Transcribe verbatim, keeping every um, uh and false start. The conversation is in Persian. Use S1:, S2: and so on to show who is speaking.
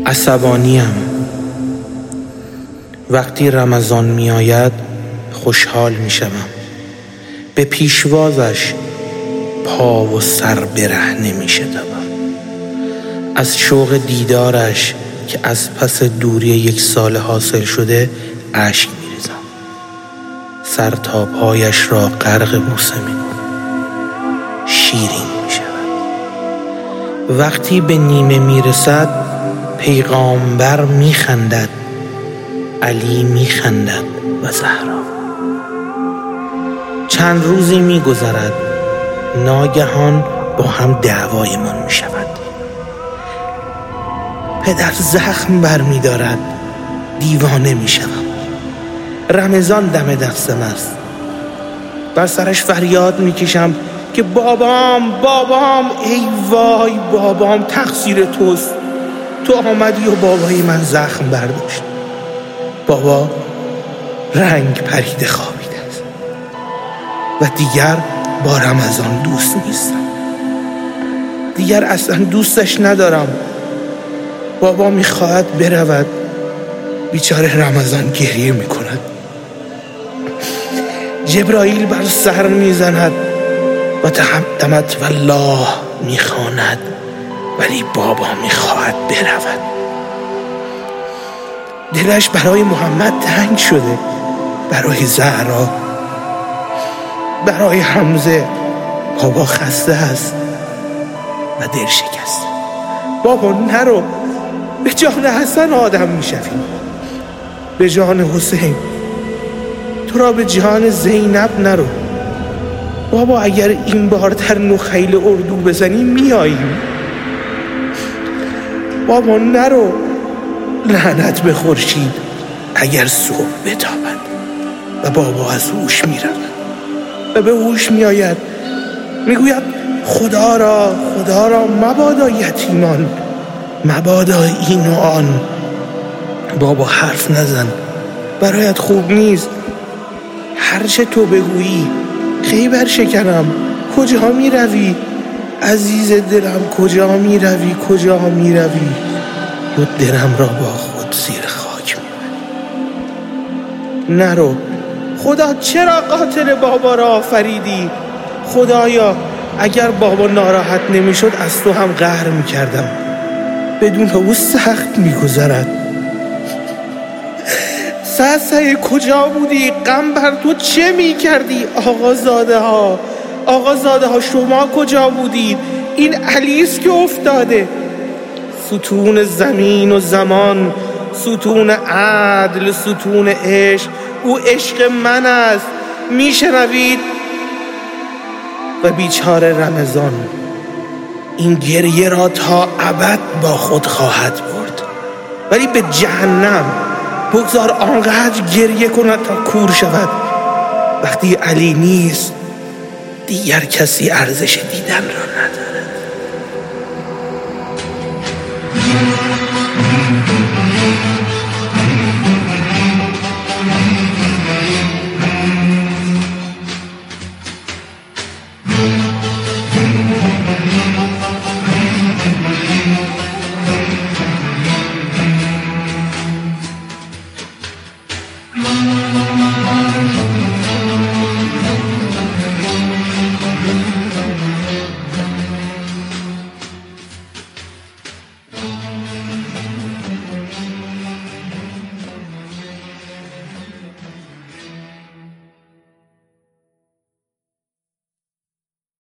S1: عصبانیم. وقتی رمضان می آید خوشحال می شوم. به پیشوازش پا و سر برهنه می شدم. از شوق دیدارش که از پس دوری یک سال حاصل شده اشک می ریزم. سر تا پایش را غرق بوسه می کنم. شیرین می شود. وقتی به نیمه می رسد پیغامبر می خندد، علی می خندد و زهرا. چند روزی می گذرد، ناگهان با هم دعوایمان می شود. پدر زخم بر می دارد، دیوانه می شوم. رمضان دم دستم است. بر سرش فریاد می کشم که بابام بابام، ای وای بابام، تقصیر توست. تو آمدی و بابای من زخم برداشت. بابا رنگ پریده خوابیده است و دیگر با رمضان دوست نیستم. دیگر اصلا دوستش ندارم. بابا میخواهد برود، بیچاره رمضان گریه میکند. جبرائیل بر سر میزند و تقدمت والله میخواند، ولی بابا میخواهد برود. دلش برای محمد تنگ شده، برای زهرا، برای حمزه. بابا خسته است و دل شکسته. بابا نرو، به جان حسن آدم میشویم، به جان حسین. تو را به جان زینب نرو. بابا اگر این بار در نخیل اردو بزنی میاییم. بابا نرو، لعنت به خورشید اگر صبح بتابد. و بابا از هوش میرود و به هوش میآید، میگوید خدا را خدا را مبادا یتیمان، مبادا این و آن. بابا حرف نزن، برایت خوب نیست. هرچه تو بگویی خیبر شکنم. کجا می روی عزیز دلم؟ کجا می روی کجا می روی؟ و دلم را با خود زیر خاک می بری. نرو. خدا چرا قاتل بابا را آفریدی؟ خدایا اگر بابا ناراحت نمی شد از تو هم قهر می کردم. بدون او سخت می گذرد. سعی کجا بودی؟ غم بر تو چه می کردی؟ آقازاده ها آقازاده ها شما کجا بودید؟ این علیست که افتاده. ستون زمین و زمان، ستون عدل، ستون عشق. او عشق من است، می شنوید؟ و بیچاره رمضان این گریه را تا ابد با خود خواهد برد، ولی به جهنم. بگذار آنقدر گریه کند تا کور شود. وقتی علی نیست دیگر کسی ارزش دیدن را